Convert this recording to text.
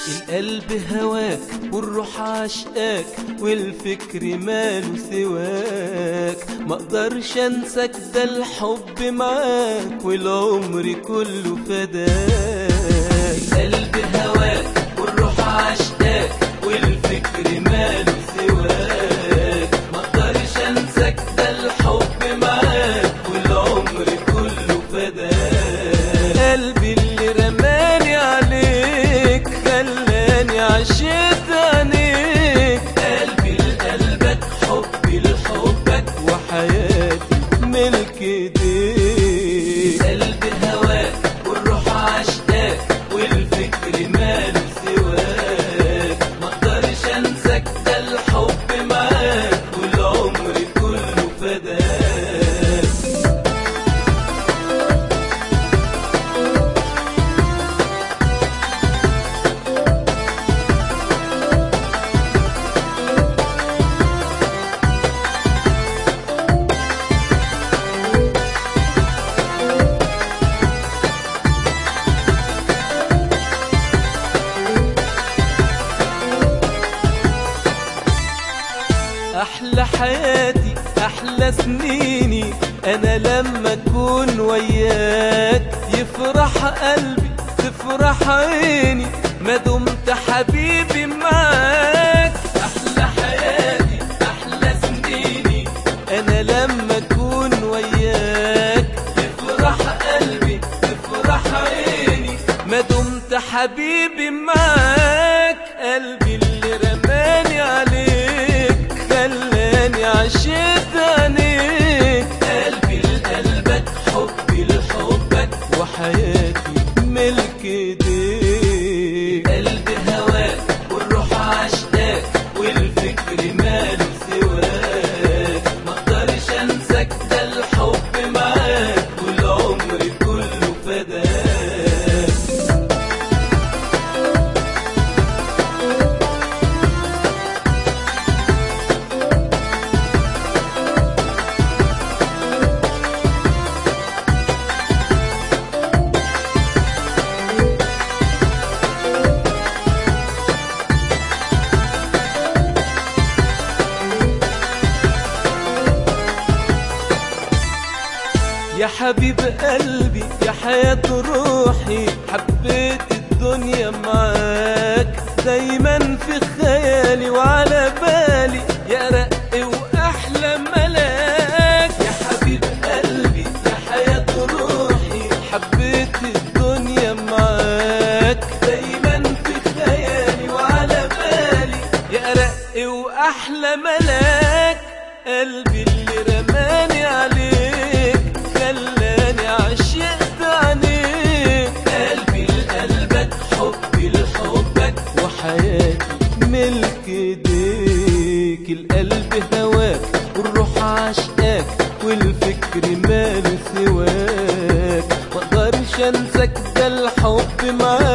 القلب هواك والروح عشقاك والفكر ماله سواك، مقدرش انساك ده الحب معاك والعمر كله فداك. القلب هواك والروح عشقاك والفكر ماله سواك، مقدرش انساك ده الحب معاك والعمر كله فداك. قلبي اللي رماني عليك خلاني عشقت عينيك، قلبي لقلبك حبي لحبك وحياتي ملك ايديك. القلب هواك والروح عشقاك والفكر ماله سواك، مقدرش انساك ده الحب معاك والعمر كله فداك. أحلى حياتي أحلى سنيني أنا لما أكون وياك، يفرح قلبي تفرح عيني ما دمت حبيبي معاك. أحلى حياتي أحلى سنيني أنا لما أكون وياك، يفرح قلبي تفرح عيني ما دمت حبيبي معاك. قلبي اللي رماني عليك خلاني عشقت عينيك، قلبي لقلبك حبي لحبك وحياتي ملك ايديك. قلبي هواك والروح عشقاك والفكر ماله سواك، مقدرش انساك ده الحب معاك والعمر كله فداك. يا حبيب قلبي يا حياة روحي، حبيت الدنيا معاك دايما في خيالي وعلى بالي يا رق وأحلى ملاك. يا حبيب قلبي يا حياة روحي، حبيت الدنيا معاك دايما في خيالي وعلى بالي يا رق وأحلى ملاك. قلبي اللي رماني عليك خلاني عشقت عينيك، قلبي لقلبك حبي لحبك وحياتي ملك ايديك. القلب هواك والروح عشقاك والفكر ماله سواك، مقدرش انساك ده الحب معاك